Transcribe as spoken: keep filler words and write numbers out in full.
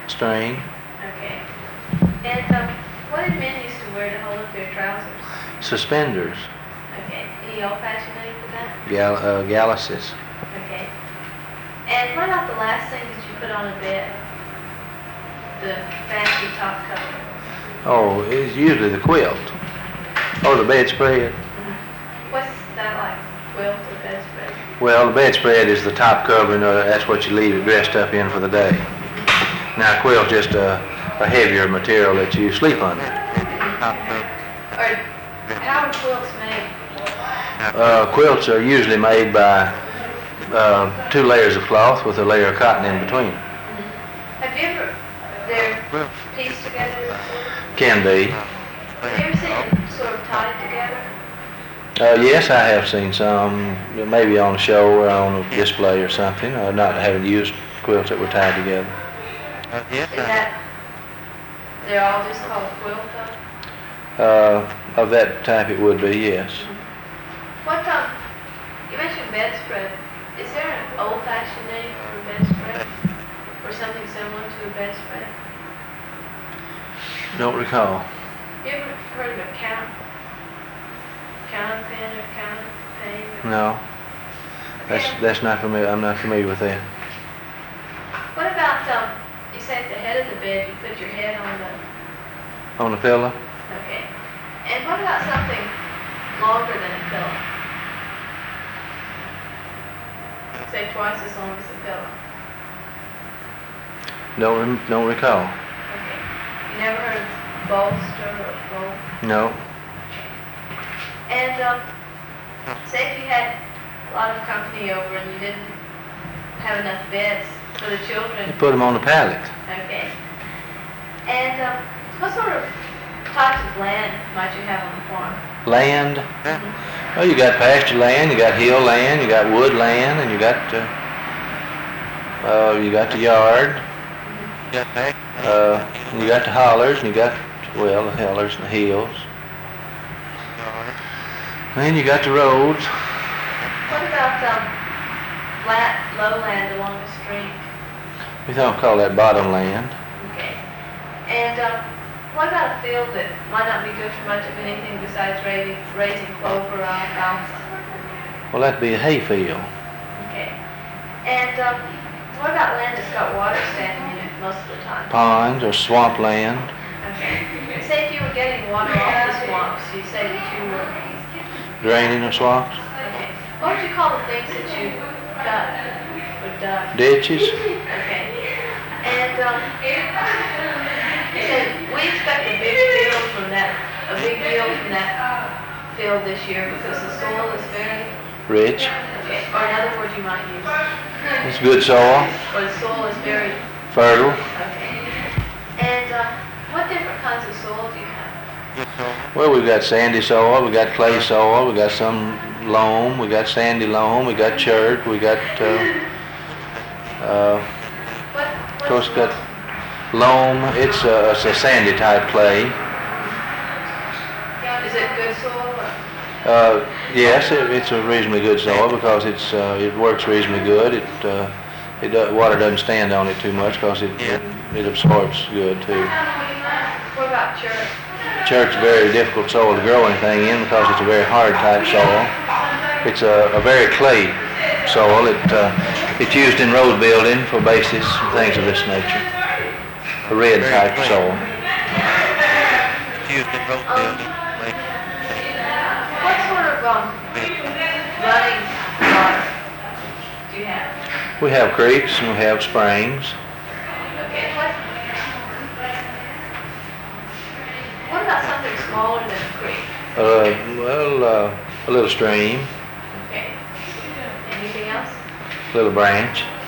string. Okay. And um, what did men used to wear to hold up their trousers? Suspenders. Okay. Any old-fashioned name for that? Gal uh, galluses. Okay. And what about the last thing that you put on a bed? The fancy top cover. Oh, it's usually the quilt. Or the bedspread. Mm-hmm. What's that like? Quilt or bedspread? Well, the bedspread is the top cover, and uh, that's what you leave it dressed up in for the day. Now, a quilt's just a, a heavier material that you sleep under. Or how are quilts made? Uh, quilts are usually made by uh, two layers of cloth with a layer of cotton in between. Mm-hmm. Have you ever, they're pieced together? Can be. Have you ever seen them sort of tied together? Uh, yes, I have seen some, maybe on a show or on a display or something. Uh, not having used quilts that were tied together. Is that, they're all just called quilt though? Uh, of that type it would be, yes. What, um, you mentioned bedspread. Is there an old-fashioned name for a bedspread? Or something similar to a bedspread? Don't recall. You ever heard of a count? Counting pen or counting pane? Or No. That's Okay. that's not familiar. I'm not familiar with that. What about, um, you say at the head of the bed, you put your head on the, On the pillow? okay. And what about something longer than a pillow? Say twice as long as a pillow. Don't rem- don't recall. Okay. You never heard of bolster or bolt? No. And, um, say if you had a lot of company over and you didn't have enough beds for the children. You put them on the pallet. Okay. And, um, what sort of types of land might you have on the farm? Land. Mm-hmm. Well, you got pasture land, you got hill land, you got wood land, and you got uh, uh, you got the yard. Uh, and you got the hollers, and you got well the hollers and the hills. And you got the roads. What about, um, flat, lowland along the stream? We don't call that bottom land. Okay. And, um, what about a field that might not be good for much of anything besides raising, raising clover or alfalfa? Well, that'd be a hay field. Okay. And, um, what about land that's got water standing in it most of the time? Ponds or swamp land. Okay. Say if you were getting water off the swamps, you say that you were, Draining the swamps. okay. What would you call the things that you dug or dug? Ditches. Okay. And, um, you said we expect a big field from that, a big yield from that field this year because the soil is very, Rich. okay, or another word you might use. It's good soil. Or the soil is very, Fertile. okay. And, uh, what different kinds of soil do you have? Well, we've got sandy soil, we got clay soil, we got some loam, we got sandy loam, we got chert, we got, uh, uh, What, of what course, soil? got loam. It's a, it's a sandy type clay. Is it good soil or? Uh, yes, it, it's a reasonably good soil because it's uh, it works reasonably good. It uh, it do, water doesn't stand on it too much because it, it it absorbs good too. What about chert? Chert's a very difficult soil to grow anything in because it's a very hard type soil. It's a, a very clay soil. It uh, it's used in road building for bases and things of this nature. A red type soil. Used in road Um, building. What sort of, um, running water do you have? We have creeks and we have springs. Okay, what? What about something smaller than a creek? Uh, well, uh, a little stream, Okay. Anything else? a little branch.